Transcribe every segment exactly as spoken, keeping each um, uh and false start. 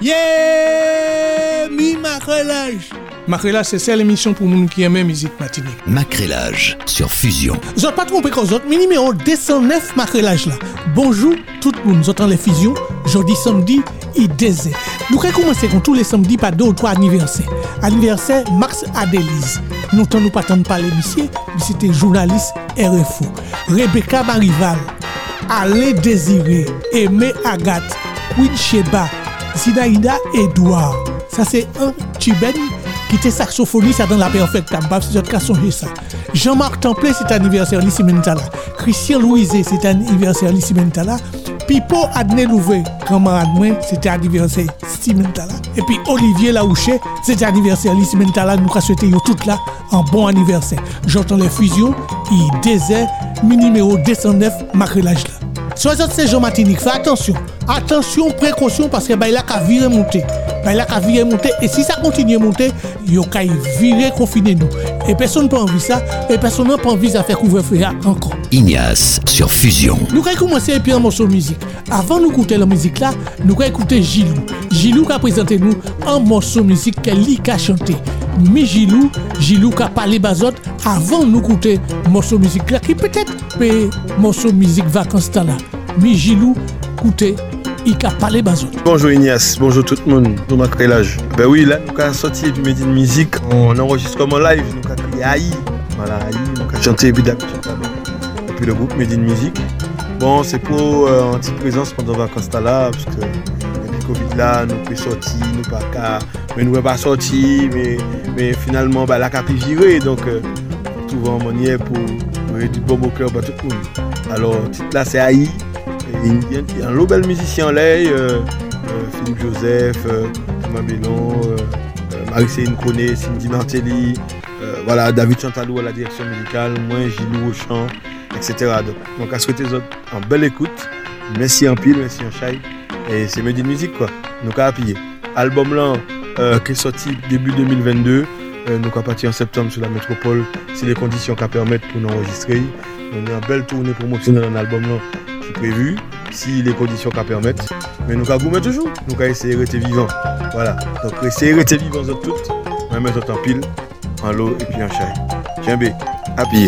Yeah, mi macrelage. Macrelage, c'est celle émission pour moun qui aime musique matinée. Macrelage sur Fusion. Vous n'êtes pas trompé quand vous mi numéro deux cent neuf macrelage là. Bonjour tout le monde, vous entendez les fusions. Jeudi, samedi, il désert. Nous allons commencer comme tous les samedis par deux ou trois anniversaires. Anniversaire Max Adélise. Nous ne nous pas tant parler monsieur, mais c'était journaliste R F O. Rebecca Marival, Alain Désiré, Aimé Agathe, Queen Sheba, Zinaïda Edouard. Ça c'est un Tibène qui était saxophoniste dans la Perfect Tamba, c'est notre cas songer ça. Jean-Marc Templé, c'est anniversaire Lissi Mentala. Christian Louisé, c'est anniversaire Lissi Mentala. Pipo Adné Louvé, camarade moi, c'était anniversaire Lissi Mentala. Et puis Olivier Laouché, c'était anniversaire Lissi Mentala. Nous avons souhaité tout là un bon anniversaire. J'entends les fusions, il désert, mi numéro deux cent neuf, macrelage là. Soit c'est Jean Martinique, fais attention. Attention, précaution, parce que bah, il a qu'à virer monter. Bah, il a qu'à virer monter. Et si ça continue à monter, il y a qu'à virer confiner nous. Et personne n'a pas envie ça. Et personne n'a pas envie de faire couvre-feu encore. Ignace sur Fusion. Nous allons commencer avec un morceau de musique. Avant de nous écouter la musique là, nous allons écouter Gilou. Gilou qui a présenté nous un morceau de musique qu'elle a chanté. Mi Gilou, Gilou qui a parlé bazot avant de nous écouter un morceau de musique là qui peut-être peut morceau de musique vacances là. Mi Gilou, écoutez, il a parlé bazot. Bonjour Ignace, bonjour tout le monde, nous macrelage. Ben oui, là, nous avons sorti du Made in Music, on enregistre comme en live, nous avons crié Aïe. Voilà, Aïe, nous avons chanté Bidak et puis le groupe Made in Music. Bon, c'est pour euh, en petite présence pendant vacances là, parce que depuis Covid là, nous pouvons sortir, nous pas qu'à, mais nous ne pouvons pas sortir, mais, mais finalement, bah, la cap est virée, donc euh, trouver un manière pour, pour du bon au cœur pour tout le monde. Alors, titre là, c'est Aïe. Il y a un lot bel musicien là, euh, euh, Philippe Joseph, euh, Thomas Bellon, euh, euh, Marie-Céline Koné, Cindy Martelly, euh, voilà, David Chantalou à la direction musicale, moi Gilou au chant, et cetera. Donc, donc à souhaiter aux autres en belle écoute, merci en pile, merci en chai, et c'est Made in Music quoi, nous avons appuyé. Album là, euh, qui est sorti début deux mille vingt-deux, euh, nous avons parti en septembre sur la métropole, c'est les conditions qui permettent pour nous enregistrer. On a une belle tournée promotionnelle dans l'album là. Prévu, si les conditions qu'à permettre. Mais nous avons toujours, nous avons essayé de rester vivants. Voilà, donc essayez de rester vivants toutes, on va mettre en pile, en l'eau et puis en chai. Tiens, B, appuyez.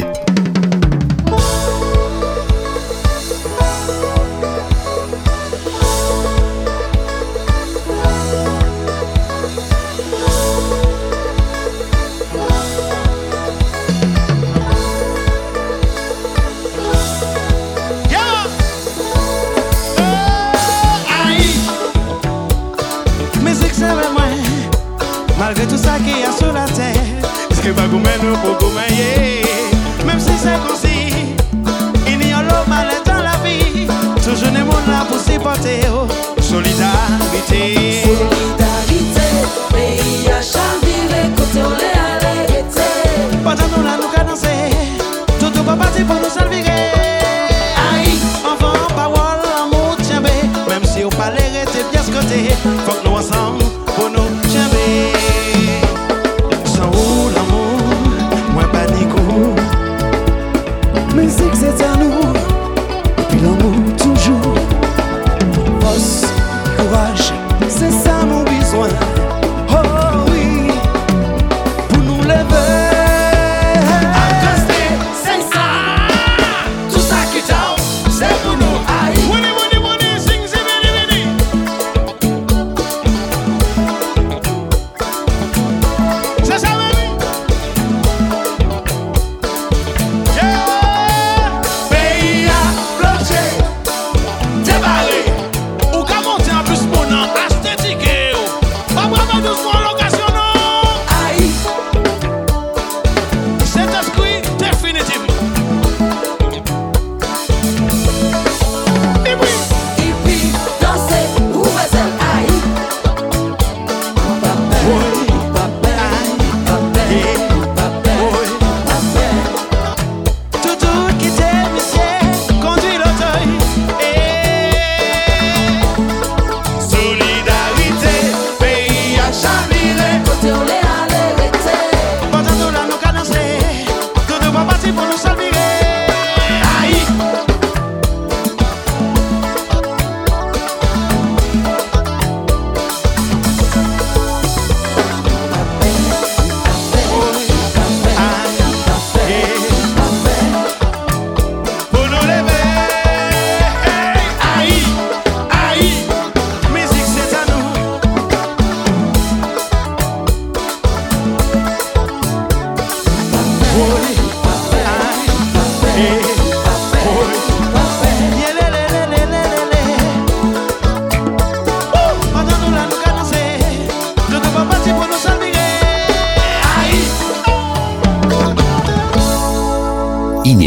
Malgré tout ça qu'il y a sur la terre, c'est pas comme nous pour comme même si c'est comme si il y a l'homme mal dans la vie, toujours les monde là pour supporter. Solidarité, solidarité, pays à chavirer, côté on est arrêté. Pendant nous là nous qu'à danser, tout tout va partir pour nous salver. Aïe, enfant, parole, amour, tiens même si on pas l'arrêter bien ce côté, faut que nous ensemble pour nous tiens. Musique c'est à nous, et puis l'amour toujours. Force, courage, c'est ça mon besoin. Oh oui, pour nous lever. Accoster, c'est ça. Tout ça qui t'en, c'est pour nous. Aïe. Money, money, money, sing, sing, money, money.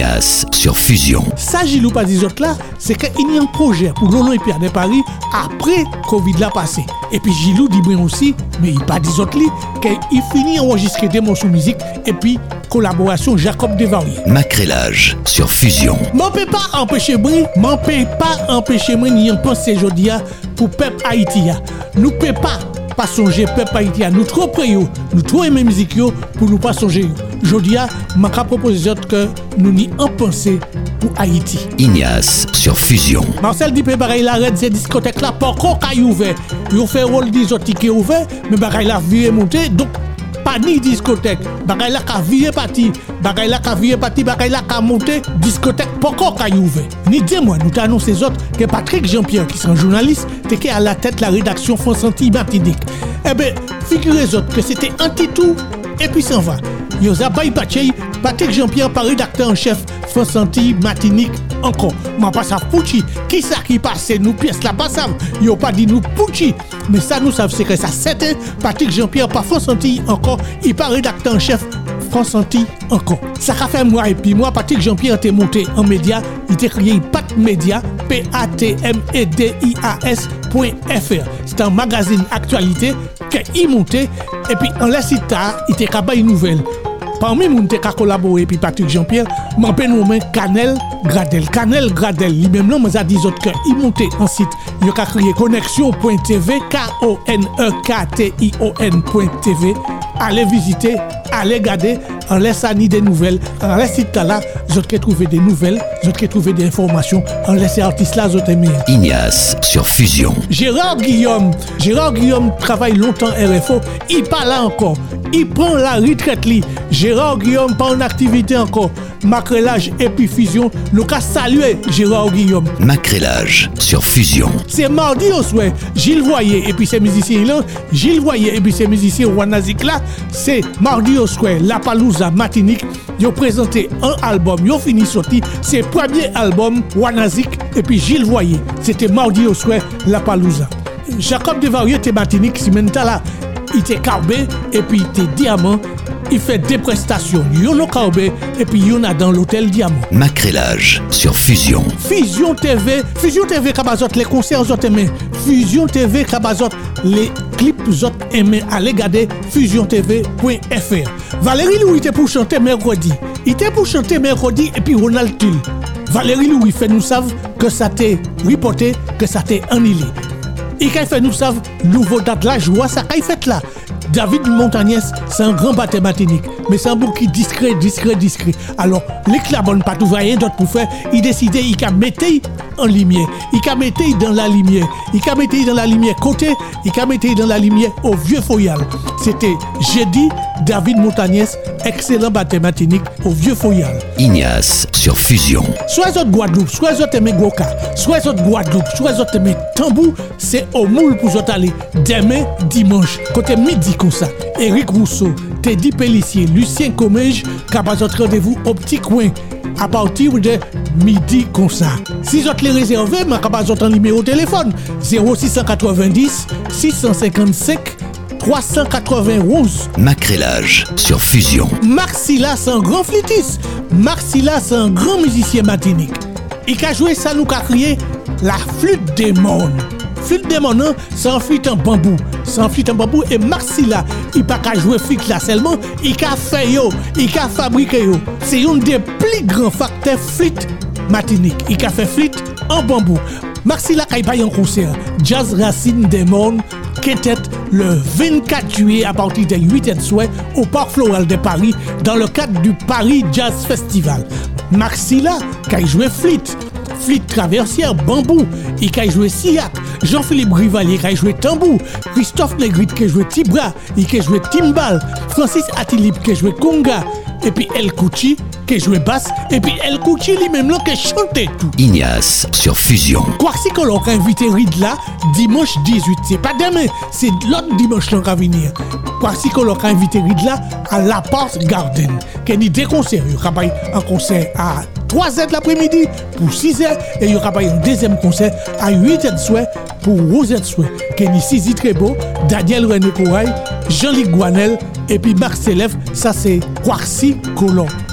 Ignace sur Fusion. Ça, Gilou pas dit autres là, c'est qu'il y a un projet pour l'Olympiade de Paris après Covid là passé. Et puis Gilou dit bien aussi, mais il pas dit autres là, qu'il finit enregistrer des morceaux de musique et puis collaboration Jacob Desvarieux. Macrélage sur Fusion. M'en peut pas empêcher moi, m'en peut pas empêcher moi ni en penser aujourd'hui pour peuple Haïti. Nous peut pas pas songer peuple Haïti, nous trop préyo, nous trop aimer musique yo pour nous pas songer. Aujourd'hui, m'a proposé que nous n'y en penser pour Haïti. Ignace sur Fusion. Marcel dit pareil la red ces discothèques là pas encore kay ouvert. Yo fait rôle des autres tickets ouvert, mais pareil la vie monter donc pas ni discothèque. Bagay la ka vie parti, bagay la ka vie parti, bagay la ka monter discothèque pas encore kay ouvert. Ni dis-moi nous t'annonce les autres que Patrick Jean-Pierre qui sont journaliste, était à la tête la rédaction France Antilles Martinique. Eh ben, figurez autres que c'était anti-tout et puis s'en va. Yo zabay patchey, Patrick Jean-Pierre par rédacteur en chef France Antilles Martinique encore. Moi pas ça Pouchi, qui ça qui passe nous pièces là pas ça. Yo pas dit nous Pouchi, mais ça nous savent c'est que ça c'était Patrick Jean-Pierre par France Antilles encore, il pas rédacteur en chef France Antilles encore. Ça a fait moi et puis moi Patrick Jean-Pierre était monté en média, il était créé Pat Media, P A T M E D I A S point F R. C'est un magazine actualité qu'il montait et puis en la site il était capable une nouvelle. Parmi moun te ka collaborer puis Patrick Jean-Pierre, m'en pen nommé Canel Gradel. Canel Gradel, lui-même là, m'a dit autres que il montait en site. Il a créé connexion point T V, K O N E K T I O N point T V. Allez visiter, allez regarder, en laissant ni des nouvelles, en laissant site là, vous avez trouvé des nouvelles, vous avez trouvé des informations, en laissant artistes là, vous avez aimé. Ignace sur Fusion. Gérard Guillaume, Gérard Guillaume travaille longtemps R F O, il pas là encore. Il prend la retraite li. Gérard Guillaume pas en activité encore. Macrélage et puis Fusion. Nous ca saluer Gérard Guillaume. Macrélage sur Fusion. C'est mardi au soir. Gilles Voyer et puis ses musiciens là. Gilles Voyer et puis ses musiciens Wanazik là. C'est mardi au soir. La Palouza Martinique. Ils ont présenté un album. Ils ont fini sorti. C'est premier album Wanazik et puis Gilles Voyer. C'était mardi au soir. La Palouza. Jacob Desvarieux était Martinique. Si maintenant là. Il était carbé et puis il était diamant. Il fait des prestations. Il y a carbé et puis il y en a dans l'hôtel Diamant. Macrélage sur Fusion. Fusion T V. Fusion T V Kabazot, les concerts autres aimés. Fusion T V Kabazot, les clips autres aimés. Allez regarder fusion T V point F R. Valérie Louis était pour chanter mercredi. Il était pour chanter mercredi et puis Ronald Tull. Valérie Louis fait nous savent que ça t'est reporté, que ça t'est annulé. Et quand il fait nous savent, nouveau date là, je vois ça qu'il fait là. David Montagnès, c'est un grand batteur Martinique, mais c'est un bouc qui discret, discret, discret. Alors, l'éclabonne pas tout rien d'autre pour faire, il décidait, il a mettre en lumière, il a mettre dans la lumière, il a mettre dans la lumière côté, il a mettre dans la lumière au vieux Foyal. C'était jeudi, David Montagnès, excellent batteur Martinique au vieux Foyal. Ignace sur Fusion. Soit autres Guadeloupe, soit autres aimé Goka, soit autres Guadeloupe, soit autres aimé Tambou, c'est au moule pour autres aller demain dimanche, côté midi comme ça. Éric Rousseau, Teddy Pellissier, Lucien Comège, capable de rendez-vous au petit coin à partir de midi comme ça. Si vous les réservez, je suis capable de numéro de téléphone zéro six cent quatre-vingt-dix six cent cinquante-cinq trois cent quatre-vingt-onze. Macrélage sur Fusion. Marc Silla, c'est un grand flûtiste. Marc Silla, c'est un grand musicien martinique. Il a joué ça, nous a crié la flûte des mondes. Flûte des mondes, c'est un flûte en bambou. C'est un flûte en bambou et Marc Silla, il n'a pas jouer flûte là seulement, il a fait yo, il a fabriqué yo. C'est un des plus grands facteurs flûte martinique. Il a fait flûte en bambou. Marc Silla a pas un concert. Jazz Racine des mondes, qui était le vingt-quatre juillet à partir des huit heures soir au Parc Floral de Paris dans le cadre du Paris Jazz Festival. Marc Silla qui a joué flûte, flûte traversière, bambou, il a joué siak, Jean-Philippe Rivalier qui a joué tambour, Christophe Negrit qui a joué tibra, il a joué timbal, Francis Atilip qui a joué conga, et puis El Kouchi qui a joué basse, et puis El Kouchi lui-même là qui a chanté tout. Ignace sur Fusion. Kwasi Kolok a invité Ridla dimanche dix-huit, c'est pas demain, c'est l'autre dimanche là qui va venir. Kwasi Kolok a invité Ridla à La Porte Garden, qui a dit des concerts, il y aura un concert à trois heures de l'après-midi pour six heures et il y aura un deuxième concert à huit heures de soir pour onze heures de soir. Kenny Sizi Trébeau, Daniel René Corail, Jean-Luc Guanel et puis Marc Sélève, ça c'est Kwasi Kolok.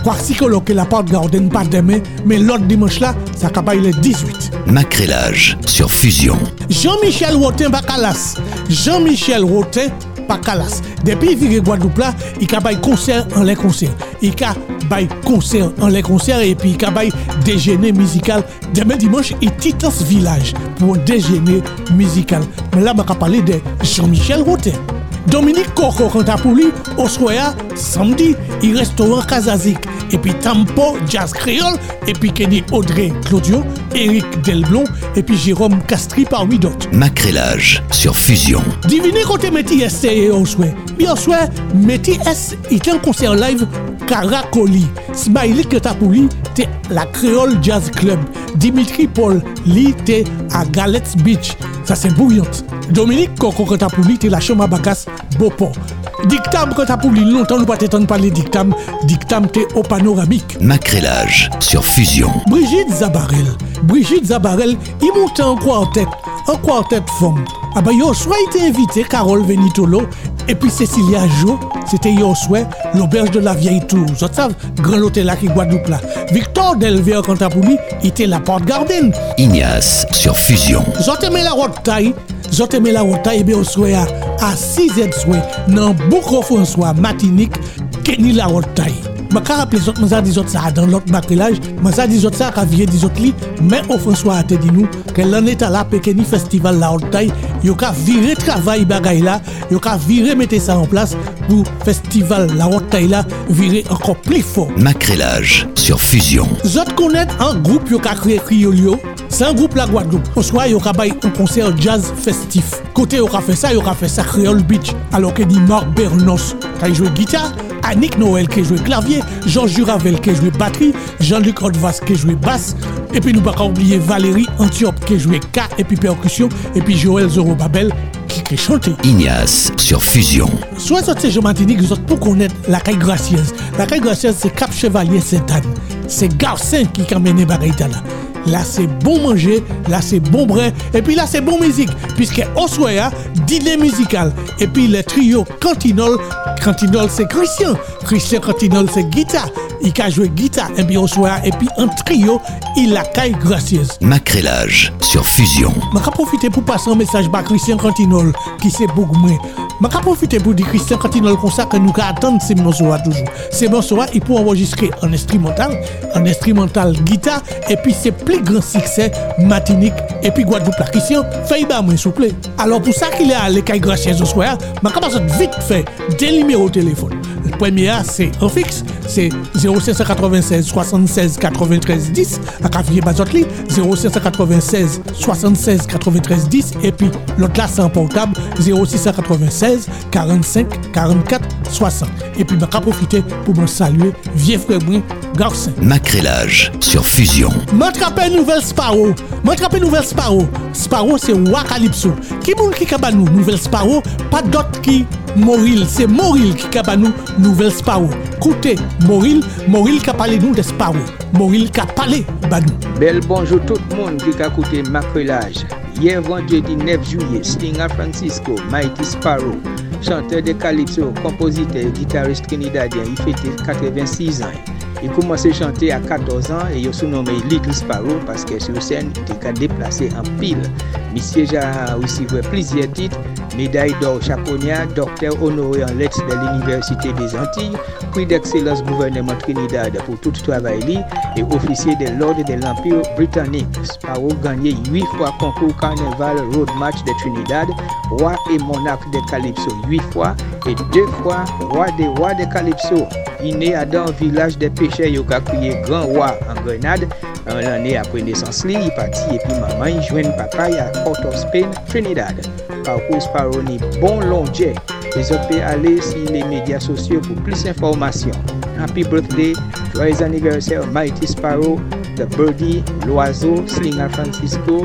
Quoi psychologue que la porte garden pas demain, mais l'autre dimanche là, ça cabaye le dix-huit. Macrélage sur Fusion. Jean-Michel Rotin Bakalas. Jean-Michel Rotin Bakalas. Depuis viré Guadeloupe là, il a bail concert en les concerts. Il a bail concert en les concerts et puis il a bail déjeuner musical. Demain dimanche, il Titans Village pour un déjeuner musical. Mais là, on va parler de Jean-Michel Rotin. Dominique Coco Cantapouli, au soir, samedi, il restaurant Kazazik. Et puis Tampo, Jazz Créole, et puis Kenny Audrey Claudio, Eric Delblon, et puis Jérôme Castri parmi d'autres. Macrélage sur Fusion. Divinez côté Métis S et au souhait. Bien souhait, Métis S, il est en concert live Caracoli. Smiley Cantapouli, t'es la Créole Jazz Club. Dimitri Paul, lui, t'es à Galets Beach. Ça c'est bouillante. Dominique Coco Cantapouli, t'es la chambre à Bacas, Beauport. Dictam Cantapouli, longtemps nous pas t'entendre parler dictam. Dictam t'es au panoramique. Macrélage sur Fusion. Brigitte Zabarel. Brigitte Zabarel, il monte en quartet. En quartet femme. Ah bah yo, soit il était invité, Carole Venitolo, et puis Cécilia Jo, c'était yo souhait, l'auberge de la vieille tour. Vous savez, grand hôtel là qui Guadeloupe là. Victor Delver Cantapouli, il était la porte garden. Ignace sur Fusion. Vous aimez la route taille. Vous aimez la route taille, et bien au souhait à six Z souhait, dans Boucro François, Martinique, Kenny la route taille. Je ne rappelle pas les autres, je dis ça dans l'autre macrélage, je dis ça quand je dis autres, mais au François a dit nous que l'année à la Pékeni Festival la haute taille, il y a viré travail bagay là, il y a viré mettre ça en place pour festival la haute taille là, virer encore plus fort. Macrélage sur Fusion. Vous connaissez un groupe qui a créé Criolio, c'est un groupe la Guadeloupe. Au soir, il y a un concert jazz festif. Côté il a fait ça, il a fait ça Creole Beach, alors que dit Marc Bernos qui a joué guitare. Annick Noël qui joue clavier, Jean Juravel qui joue batterie, Jean-Luc Rodvas qui joue basse, et puis nous pas oublier Valérie Antiope qui joue K et puis percussion, et puis Joël Zorobabel qui qui chanté. Ignace sur Fusion. Soit c'est Jean Martinique, vous pour connaître la caille gracieuse. La caille gracieuse c'est Cap Chevalier Sainte-Anne. C'est Garcin qui a mené bagaïta là. Là c'est bon manger, là c'est bon brin, et puis là c'est bon musique, puisque au soir, dîner musical, et puis le trio Cantinol, Cantinol c'est Christian, Christian Cantinol c'est guitare, il a joué guitare, et puis au soir, et puis un trio, il a caille gracieuse. Macrélage sur Fusion. Je vais profiter pour passer un message par Christian Cantinol, qui c'est beaucoup moins. Je vais profiter pour dire Christian Cantinol comme ça que nous attendons ces morceaux toujours. Ces morceaux, il peut enregistrer en instrumental, en instrumental guitare, et puis c'est plus grand succès Martinique et puis Guadeloupe. La Christian, fais moi s'il vous plaît. Alors pour ça qu'il est à l'écaille gracieuse au soir, je commence vite fait des numéros de téléphone. Le premier c'est en fixe, c'est zéro cinq cent quatre-vingt-seize soixante-seize quatre-vingt-treize dix à Cavier Bazotli, zéro cinq cent quatre-vingt-seize soixante-seize quatre-vingt-treize dix, et puis l'autre là c'est en portable zéro six cent quatre-vingt-seize quarante-cinq quarante-quatre soixante. Et puis je vais profiter pour me saluer vieux frère Garcin. Macrélage sur Fusion. M'attraper nouvelle Sparrow. M'attraper nouvelle Sparrow. Sparrow c'est Wa Calypso. Qui moun qui kaba nous nouvelle Sparrow, pas d'autre qui Moril, c'est Moril qui kaba nous nouvelle Sparrow. Écoutez, Moril, Moril qui a parlé nous de Sparrow. Moril qui a parlé ba nous. Bel bonjour tout le monde qui a écouté Macrélage. Hier vendredi neuf juillet, Slinga Francisco, Mighty Sparrow, chanteur de Calypso, compositeur et guitariste trinidadien, il fêtait quatre-vingt-six ans. Il commençait à chanter à quatorze ans et il se nommé Little Sparrow parce que sur scène, il était déplacé en pile. Monsieur a aussi fait plusieurs titres, médaille d'or Chaconia, docteur honoré en lettres de l'Université des Antilles, prix d'excellence gouvernement Trinidad pour tout travail et officier de l'ordre de l'Empire britannique. Sparrow gagné huit fois concours Carnival Road Match de Trinidad, roi et monarque de Calypso huit fois et deux fois roi des rois de Calypso. Il est né dans un village de pêcheurs, il a crié grand roi en Grenade. En l'année après naissance, il est parti et puis maman, il joue papa à Port of Spain, Trinidad. Parcours Sparrow ni bon long jet. Les autres peuvent aller sur les médias sociaux pour plus d'informations. Happy birthday, joyeux anniversaire, Mighty Sparrow, The Birdie, l'oiseau, Slinga Francisco,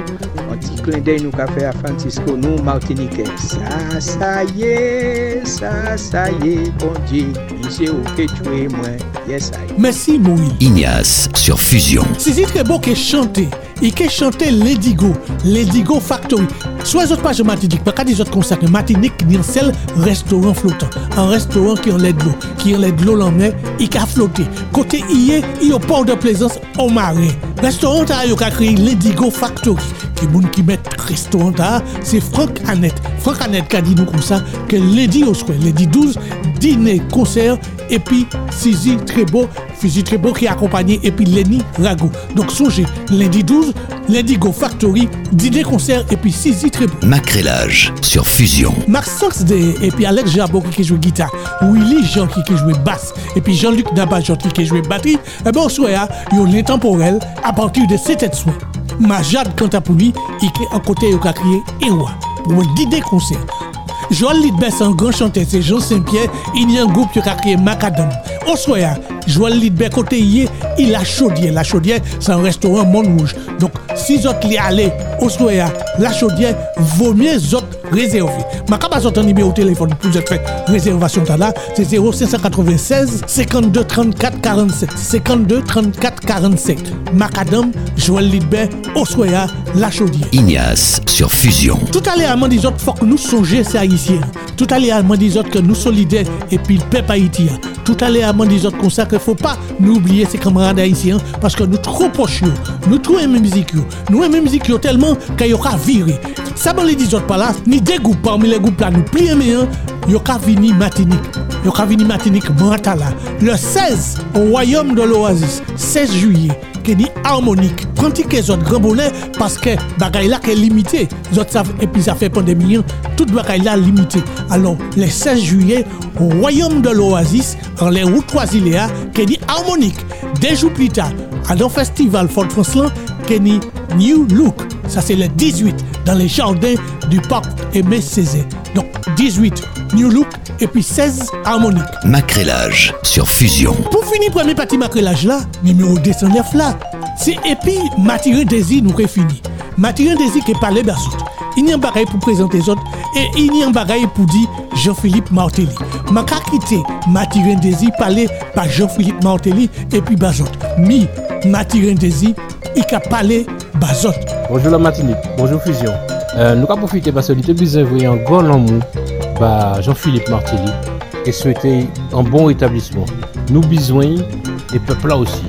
Un petit clin d'œil nous qu'a fait à Francisco, nous Martiniquais. Ça, ça y est, ça, ça y est, bon Dieu, il sait où que tu es, moi. Yes, I. Merci, Moïse. Ignace sur Fusion. C'est très beau que chanter. Et que chanter Ledigo, Ledigo Factory. Soit les autres pages de Martinique, pas qu'à des autres concerts, Martinique, il y a un seul restaurant flottant. Un restaurant qui en lait de l'eau, qui en lait de l'eau l'emmener, il a flotté. Côté I E, il y a au port de Plaisance, au marin. Restaurant, il a créé Ledigo Factory. Qui moun qui met restaurant, c'est Franck Annette. Franck Annette qui a dit nous comme ça, que lundi au soir, lundi douze, dîner, concert, et puis Sizi très beau, Sizi très beau qui est accompagné, et puis Lenny Rago. Donc songez, lundi douze, Ledigo Factory, dîner, concert, et puis Sizi très beau. Macrélage sur Fusion. Max Saxday, et puis Alex Jabot qui joue guitare, Willy Jean qui joue basse, et puis Jean-Luc Nabajon qui joue batterie, et bien au soir, il y a l'intemporel à partir de sept soins. Majad Kantapouli, il est en côté, il a crié Ewa pour un guider concert. Joël Lidbert, c'est un grand chanteur, c'est Jean Saint-Pierre, il y a un groupe qui a créé Macadam. Au soir, Joël Lidbert, côté hier, il a Chaudière. La Chaudière, c'est un restaurant Montrouge. Donc, si vous êtes allés au soir, la Chaudière, vaut mieux autres réserver. Ma capacité de numéro de téléphone pour vous faire réservation là, c'est zéro cinq neuf six cinquante-deux trente-quatre quarante-sept. cinquante-deux trente-quatre quarante-sept. Macadam, Joël Lidbert, au soir, la Chaudière. Ignace sur Fusion. Tout à l'heure, des autres, faut que nous songions ces haïtiens. Tout à l'heure, des autres, que nous solidaires et puis le peuple haïtien. Tout à l'heure, des autres, comme ça, qu'il ne faut pas nous oublier ces camarades haïtiens parce que nous trop proches, nous trop aimons musique, nous aimons musique tellement qu'il y aura viré. Ça, bon, les dix autres par là, ni des groupes parmi les groupes là, nous plions, il y aura vini Martinique. Il y aura vini Martinique, Mantala. Le seize, au royaume de l'Oasis, seize juillet. Qui dit harmonique. Pratiquez votre grand bonheur parce que bagaille là qui est limité. Et puis ça fait pandémie, toute bagaille là limité. Alors, le seize juillet, au royaume de l'Oasis, en les routes Oisiléa, qui dit harmonique. Deux jours plus tard, à un festival Fort Francelin, qui dit New Look. Ça c'est le dix-huit, dans les jardins du parc Aimé Césaire. Donc, dix-huit, New Look, et puis seize, harmonique. Macrélage sur Fusion. Pour finir, premier partie macrélage là, numéro deux cent neuf là, c'est et puis Mathurin Désir nous fini. Mathurin Désir qui parle d'assaut. Il y a un bagaille pour présenter les autres et il y a un bagaille pour dire Jean-Philippe Martelly. Ma ka quitté Mathurin Désir parler par Jean-Philippe Martelly et puis Bazot. Mi Mathurin Désir, il a parlé Bazot. Bonjour la Martinique, bonjour Fusion. Euh, nous avons profité parce que nous avons envoyé un grand amour par Jean-Philippe Martelly et souhaiter un bon rétablissement. Nous besoin des peuples là aussi.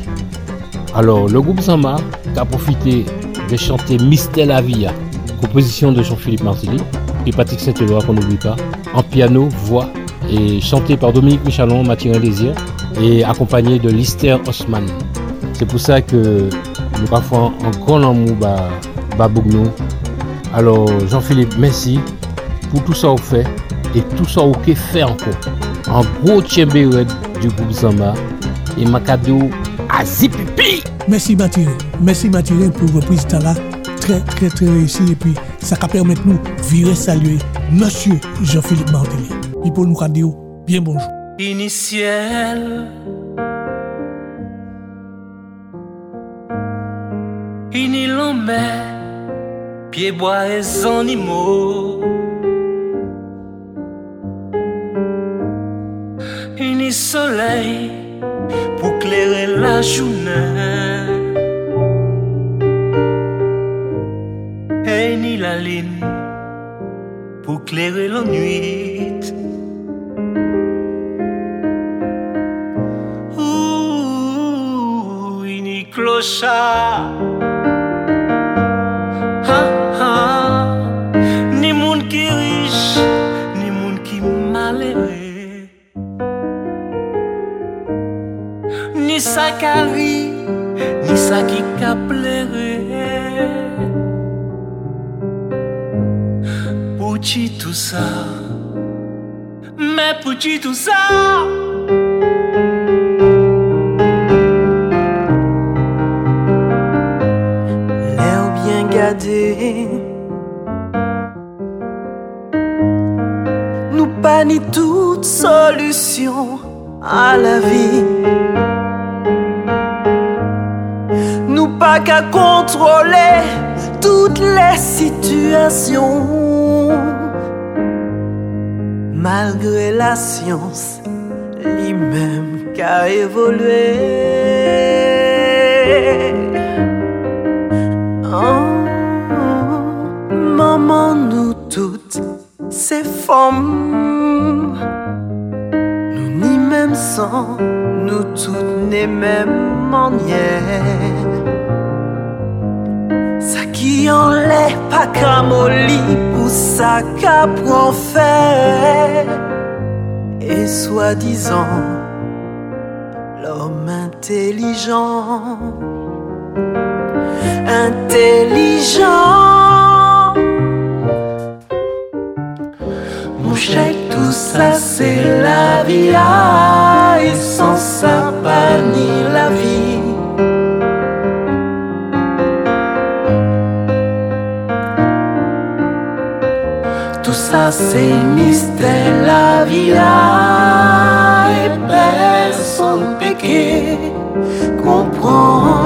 Alors, le groupe Zama a profité de chanter Mystère la Vie, composition de Jean-Philippe Martelly et Patrick Saint-Éloi qu'on n'oublie pas, en piano, voix, et chanté par Dominique Michalon, Mathurin Désir, et accompagné de Lister Haussmann. C'est pour ça que nous avons un grand amour par Bougnou. Alors, Jean-Philippe, merci pour tout ça au fait et tout ça au que fait encore. Un gros tchébé du groupe Zama et Macado à Zipipi. Merci Mathurin. Merci Mathurin pour votre président là. Très, très, très réussi. Et puis, ça va permettre nous de virer saluer Monsieur Jean-Philippe Martelly. Et pour nous dire bien bonjour. Initiel. Ini l'homme, pieds bois et animaux. Ini soleil pour clairer la journée. Et ni la lune pour clairer la nuit. Ouh, ini clochard. Ha ha, ni moun qui riche, ni moun qui malheureux, ni ça qui rit, ni ça qui a pleuré. Pour qui tout ça, mais pour qui tout ça? L'air bien gardé, nous pas ni toute solution à la vie. Nous pas qu'à contrôler toutes les situations. Malgré la science, lui-même qui a évolué. Oh, maman, nous toutes, ces femmes, nous ni même sang, nous toutes les mêmes manières. Ça qui en l'est pas camoli pour ça qu'apprend faire. Et soi-disant, l'homme intelligent, intelligent. Mon chèque, tout ça c'est la vie, ah, et sans ça pas ni la vie. Tout ça c'est mystère, la vie, ah, et personne péché comprend.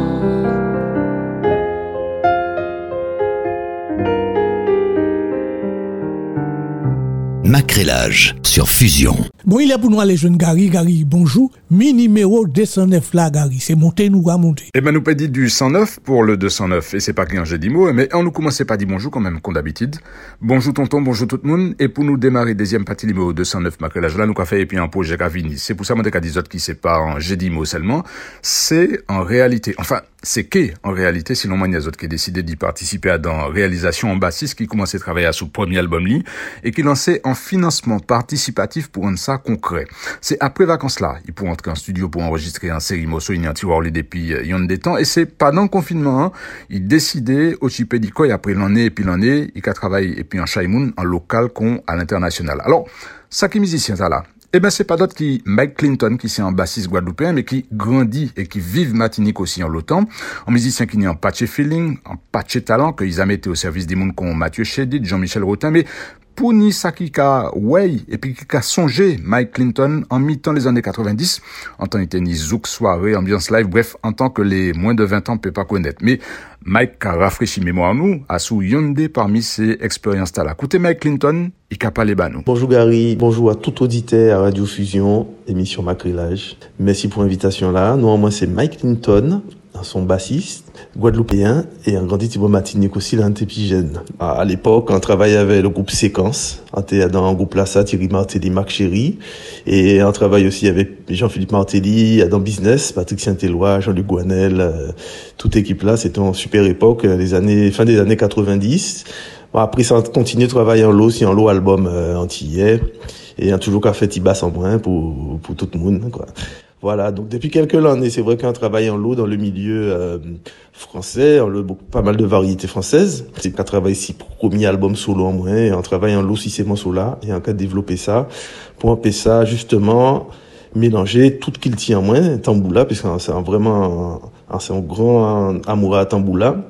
Macrélage sur Fusion. Bon, il est pour nous aller jeune Gary. Gary, bonjour. Mi numéro deux cent neuf là, Gary. C'est monté, nous va monter. Eh ben, nous pas dit du cent neuf pour le deux cent neuf. Et c'est pas qu'un jeu de mots, mais on nous commençait pas dit bonjour quand même, comme d'habitude. Bonjour tonton, bonjour tout le monde. Et pour nous démarrer deuxième partie numéro deux cent neuf, Macrélage là, nous qu'a fait et puis un projet qu'a fini. C'est pour ça, moi, qu'à des autres qui c'est pas un jeu de mots seulement. C'est en réalité, enfin, c'est qu'est en réalité, sinon moi, il y a d'autres qui ont décidé d'y participer à dans réalisation en bassiste, qui commençait à travailler à son premier album li, et qui lançait en financement participatif pour rendre ça concret. C'est après vacances là, il pourra entrer en studio pour enregistrer un série morceau, il y a un tiroir les depuis il y a des temps, et c'est pendant le confinement, hein, il décidait au chipé d'Ico, et après l'année, et puis l'année, il a travaillé, et puis en Chaimoun, en local, qu'on à l'international. Alors, ça qui musicien, ça là. Eh ben, c'est pas d'autre qui Mike Clinton, qui c'est un bassiste guadeloupéen, mais qui grandit et qui vive Martinique aussi en l'automne. Un musicien qui n'est en patché feeling, en patché talent, qu'ils a mis au service des mondes comme Mathieu Chédid, Jean-Michel Rotin, mais pour ni ça qui a ouais, et puis qui a songé Mike Clinton en mi-temps les années quatre-vingt-dix, en tant que ni zouk, soirée, ambiance live, bref, en tant que les moins de vingt ans ne peuvent pas connaître. Mais Mike a rafraîchi mémoire nous, a sous yondé parmi ses expériences là. Écoutez Mike Clinton, il a pas les banos. Bonjour Gary, bonjour à tout auditeur à Radio Fusion, émission Macrélage. Merci pour l'invitation là. Nous, moi, c'est Mike Clinton, son bassiste, guadeloupéen, et un grand type Martinique aussi, là, un petit jeune. À l'époque, on travaillait avec le groupe Séquence. On était dans un groupe là, ça, Thierry Martelly, Marc Chéry. Et on travaille aussi avec Jean-Philippe Martelly, dans Business, Patrick Saint-Éloi, Jean-Luc Guanel, euh, toute équipe là. C'était une super époque, les années, fin des années quatre-vingt-dix. Bon, après, ça a continué de travailler en lot, si en lot album, euh, antillais. Et on a toujours qu'à faire petit basse en moins pour, pour tout le monde, quoi. Voilà, donc depuis quelques années, c'est vrai qu'on travaille en lot dans le milieu euh, français, on a beaucoup, pas mal de variétés françaises. C'est qu'on travaille ici pour premier album solo en moins, et on travaille en lot si c'est mon solo là, et on a développé ça pour empêcher ça justement mélanger tout ce qu'il tient en moins, tamboula, parce que c'est un, vraiment un, c'est un grand amour à tamboula.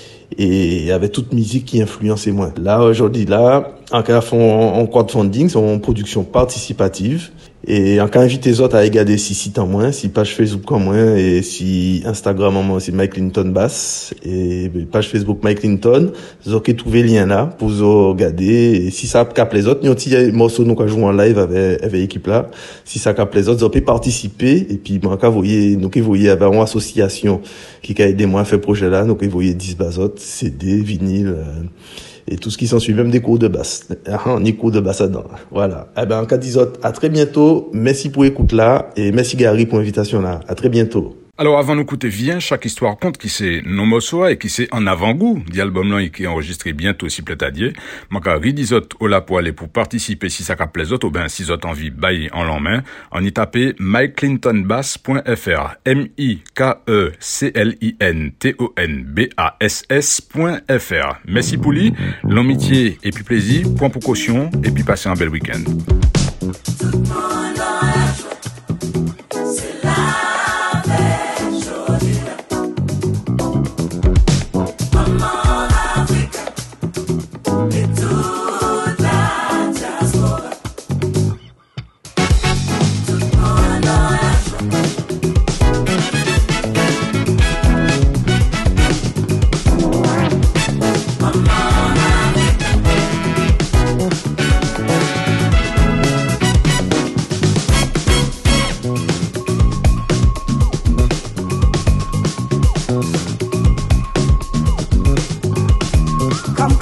Et avec toute musique qui influence moi. Là, aujourd'hui, là, en cas fond, en crowdfunding, c'est en production participative. Et en cas inviter les autres à regarder si site en moins, si page Facebook en moins, et si Instagram en moins, c'est Mike Clinton Bass, et page Facebook Mike Clinton, vous avez trouvé le lien là, pour vous regarder, et si ça capte les autres, nous, aussi, il y a morceaux, nous, qui jouons en live avec, avec l'équipe là, si ça capte les autres, vous pouvez participer, et puis, moi, quand vous voyez, nous, qui voyez, avec une association, qui a aidé moi à faire ce projet là, nous, qui voyez dix basotes, C D, vinyle, euh, et tout ce qui s'ensuit, même des cours de basse. Ah, ni cours de basse dedans. Voilà. Eh ben, en cas d'isot, à très bientôt. Merci pour l'écoute là, et merci Gary pour l'invitation là. À très bientôt. Alors, avant d'écouter Viens, chaque histoire compte qui c'est non morceau et qui c'est en avant-goût d'album là et qui est enregistré bientôt si plaît à Dieu. Manka ridisot au la pour aller pour participer si ça cap les autres ou ben si autres envie bailler en l'en-main. On y tapez mike clinton bass point f r. M I K E C L I N T O N B A S S point F R. Merci pour lui, l'amitié et puis plaisir, point pour caution et puis passer un bel week-end.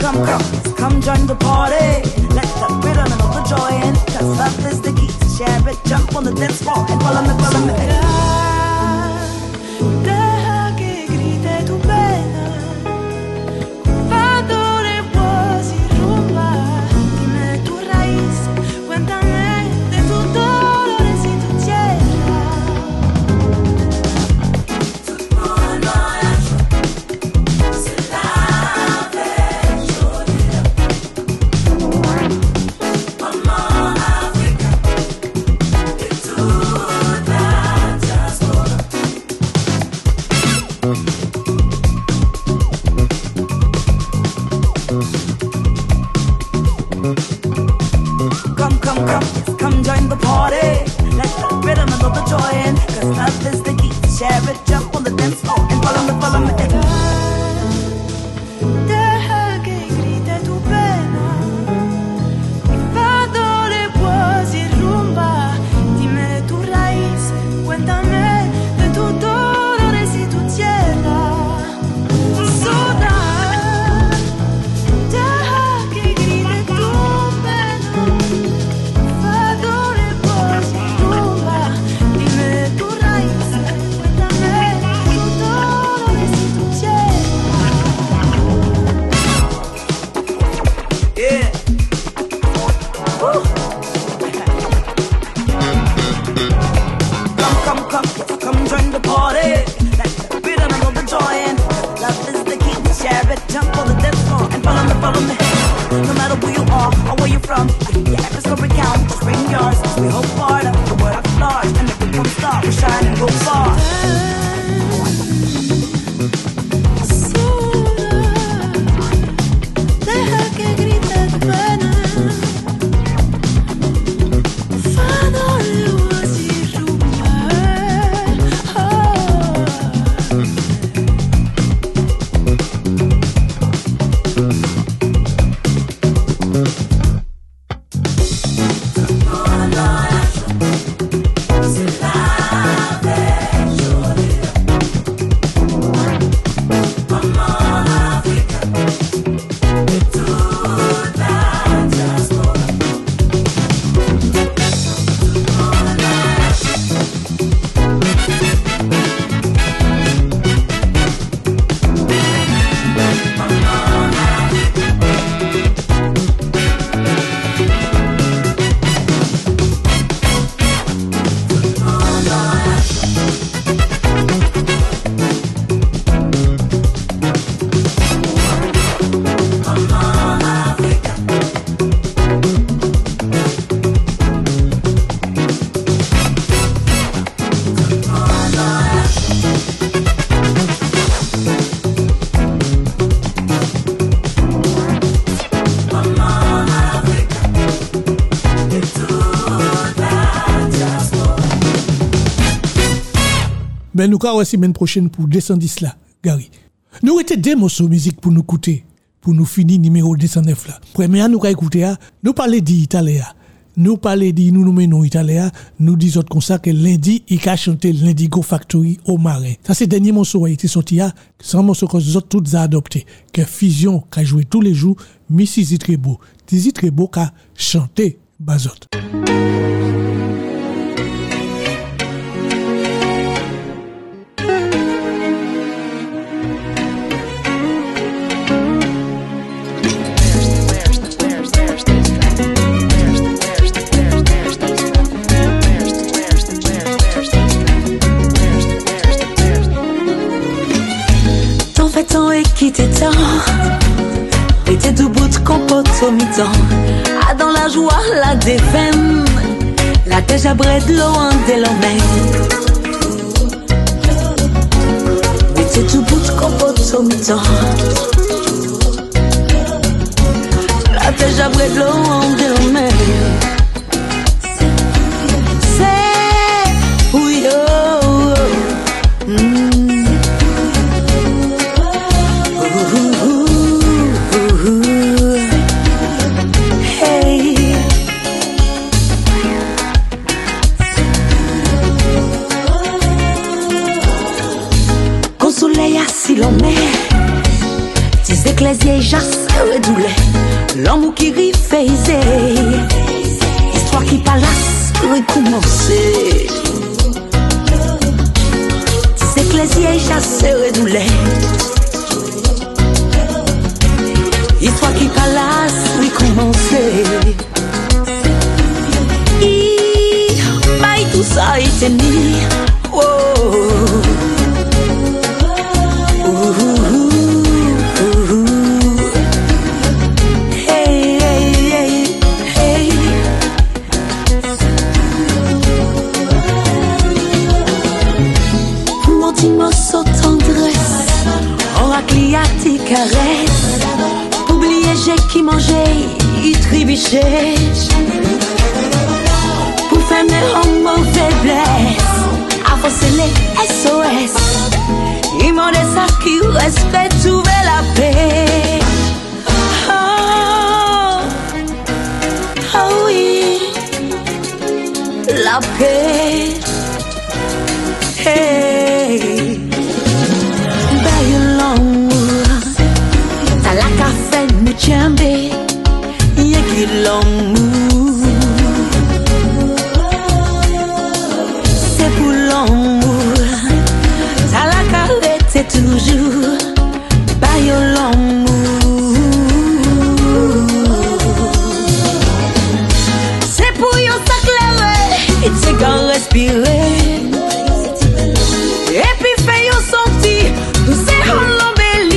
come, come, come join the party. Let the rhythm and all the joy in. Cause love is the key to share it. Jump on the dance floor and follow me, follow me. Deja que grite tu pena. Cuando le puedes y rumba. Dime tu raíz. Cuéntame de tu dolores y tu tierra. Come, come, come, come join the party. Let the rhythm and all the joy in. Cause love is the key to share it. Jump on the dance floor and follow me, follow me. Deja que grite tu pena. Cuando le puedes y rumba. Dime tu raíz. Cuéntame de tu dolores y tu tierra. Sola. Deja que grite tu pena. Cuando le puedes y rumba. Dime tu raíz. Cuéntame de tu dolores y tu tierra. Yeah. Woo. Come, come, come, come join the party. Let the rhythm and all the joy in. Love is the key to share it. Jump on the dance floor and follow me, follow me. No matter who you are or where you're from, yeah, every story count, just bring yours. We hold part of the world at large, and if we come start, we shine and go far. Deja que grite tu pena. Cuando le puedes y rumba. Ben nous avons la semaine prochaine pour deux cent dix là, Gary. Nous avons deux morceaux de musique pour nous écouter, pour nous finir numéro deux cent neuf là. Premier, nous avons écouté, nous parlons d'italien. Nous parlons de nous nommons italien, nous disons comme ça que lundi, il a chanté l'Indigo Factory au marin. Ça, c'est le dernier morceau qui a été sorti, c'est un morceau que nous autres tous adopté, que Fusion qui a joué tous les jours, Missy Zitrebo. Zitrebo qui a chanté Bazot. Quitter temps, était tout bout de compote au mi-temps. Ah, dans la joie, la déveine, la tèche à bret de l'eau en délomène. Était tout bout de compote au mi-temps. La tèche à bret de l'eau en délomène. C'est, oui, oh, oh. Mm. Si l'on met L'amour qui rifaisé, histoire qui palace recommencer. C'est que les yeux chasseurs douleur. Histoire qui palace recommencer. Et bail tout ça est ni. Oh. Tes caresses, oublier j'ai qui mangeait, il trébuchait. Pour faire mes hommes faiblesse, avancer les S O S. Il m'en est ça qui respecte, trouver la paix. Oh, oh oui, la paix. Hey, la café nous tient bien, y'a qui l'amour. C'est pour l'amour, t'as la carrette c'est toujours, bah y'a l'amour. C'est pour y'a s'éclairer, et t'es qu'à respirer. Et puis fait y'a sortir, tout c'est en l'embellir.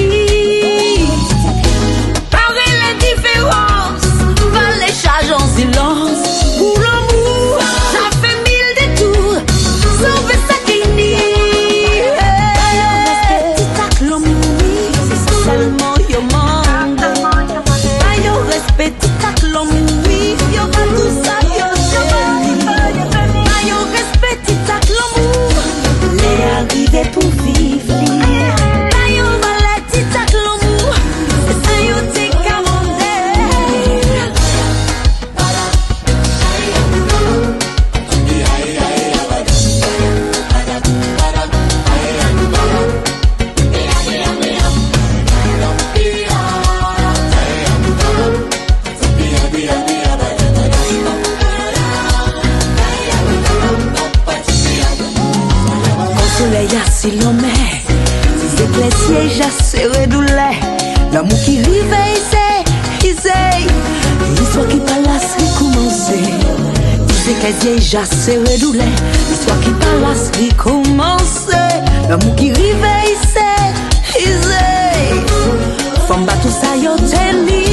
En silence, pour l'amour, ça fait mille détours, sauver ça qui nie. Respect, l'amour, c'est seulement yo monde. Pas yo respect, l'amour, yo pas tout ça, yo pas yo respect, l'amour, les arrivés pour vivre. Pas yo valet, l'amour, c'est ça yo t'es commandé. Si l'on met, si c'est que les sièges à serrer douleur, l'amour qui réveille, c'est, c'est, l'histoire qui palace recommencer. Si c'est que les sièges à serrer douleur, l'histoire qui palace recommencer. L'amour qui réveille, c'est, c'est, femme bat tout ça, yo tenni.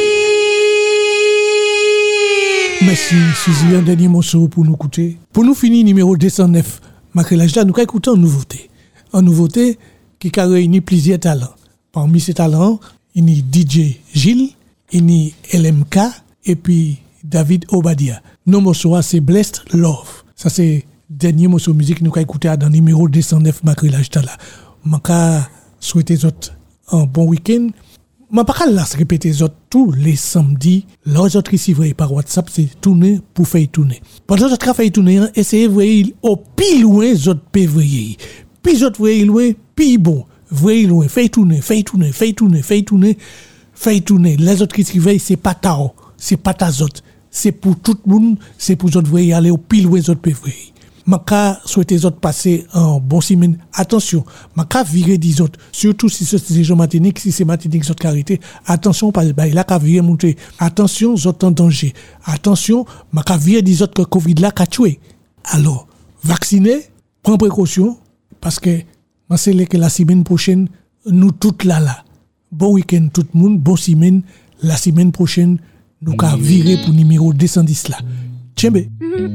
Merci, Suzy, un dernier morceau pour nous écouter. Pour nous finir, numéro deux cent neuf, Macrelage là, nous allons écouter en nouveauté. En nouveauté qui a réuni plusieurs talents. Parmi ces talents, il y a D J Gilles, il y a L M K et puis David Obadia. Nos morceaux, c'est Blessed Love. Ça, c'est le dernier morceau de musique que nous allons écouter dans le numéro deux cent neuf Macrelage là. Je vais souhaiter un bon week-end. Je ne vais pas répéter tous les samedis. Les autres ici, par WhatsApp, c'est tourner pour faire tourner. Pendant que je fais tourner, essayez de voir au plus loin les autres pévrier. Puis autres voyez loin, puis bon. Voyez loin, faites tourner, faites tourner, faites tourner, faites tourner, faites tourner. Les autres qui écrivent, c'est pas tao, c'est pas ta autres. C'est pour tout le monde, c'est pour les autres voyez aller au plus loin les autres pévrier. Maka souhaite les autres passer en bon semaine. Attention, maka virer des autres, surtout si c'est des gens matiniques, si c'est matinique autres carité. Attention, parce que là ka virer monter. Attention, les autres en danger. Attention, maka virer des autres que Covid là ka tué. Alors, vaccinez, prends précaution parce que moi c'est que la semaine prochaine nous toutes là là. Bon week-end tout le monde, bon semaine. La semaine prochaine nous ka virer pour numéro deux cent dix là. Tchembe.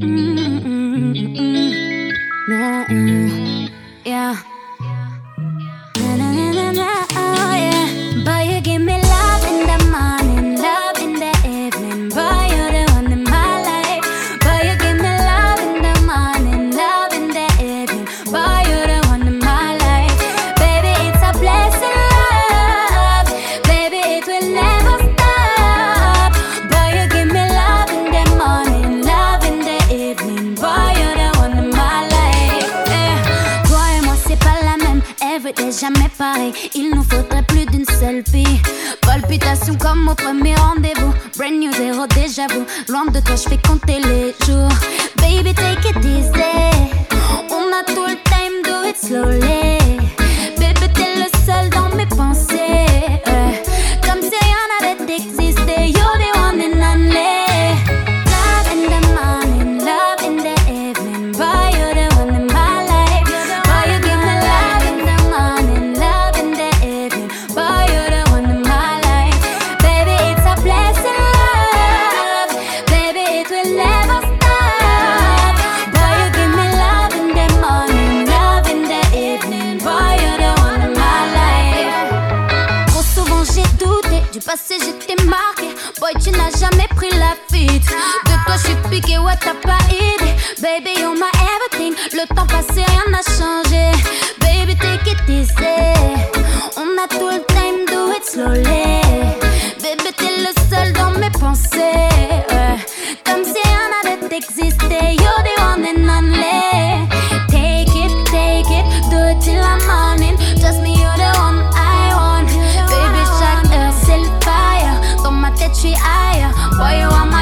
Yeah. Na na na na na, oh yeah. Boy, you give me love in the morning, love in the evening. Boy, you're the one in my life. Boy, you give me love in the morning, love in the evening. Boy, you're the one in my life. Baby, it's a blessing, love. Baby, it will never stop. Boy, you give me love in the morning, love in the evening. Boy, you're the one in my life. Eh. Toi et moi, c'est pas la même. Everyday, jamais pareil. Il nous faudrait plus d'une seule fille. Palpitations comme au premier rendez-vous. Brand new zéro déjà vu. Loin de toi, je fais compter les jours. Baby, take it easy. On a tout le time, do it slowly. Baby, t'es le seul dans mes pensées. Ouais. Comme si rien n'avait existé. You're the one and only. Love in the morning, love in the evening. Boy, you're the one in my life. Boy, you give me love in the morning, love in the evening. Boy, you're the one in my life. Baby, it's a blessing, love. Baby, it will never stop. Boy, you give me love in the morning, love in the evening. Boy, you're the one in my life. Trop souvent j'ai douté, du passé j'étais marqué. Boy, tu n'as jamais pris la fuite. De toi je suis piqué, ouais t'as pas idée. Baby, you're my everything. Le temps passé, rien n'a changé. Baby, take it easy. On a tout le time, do it slowly. Baby, t'es le seul dans mes pensées. Ouais. Comme si rien n'avait existé. You're the one and only. Take it, take it, do it till the morning. Just me, you're the one I want. Baby, chaque heure c'est le fire. Dans ma tête, je suis ailleurs. Boy, you are my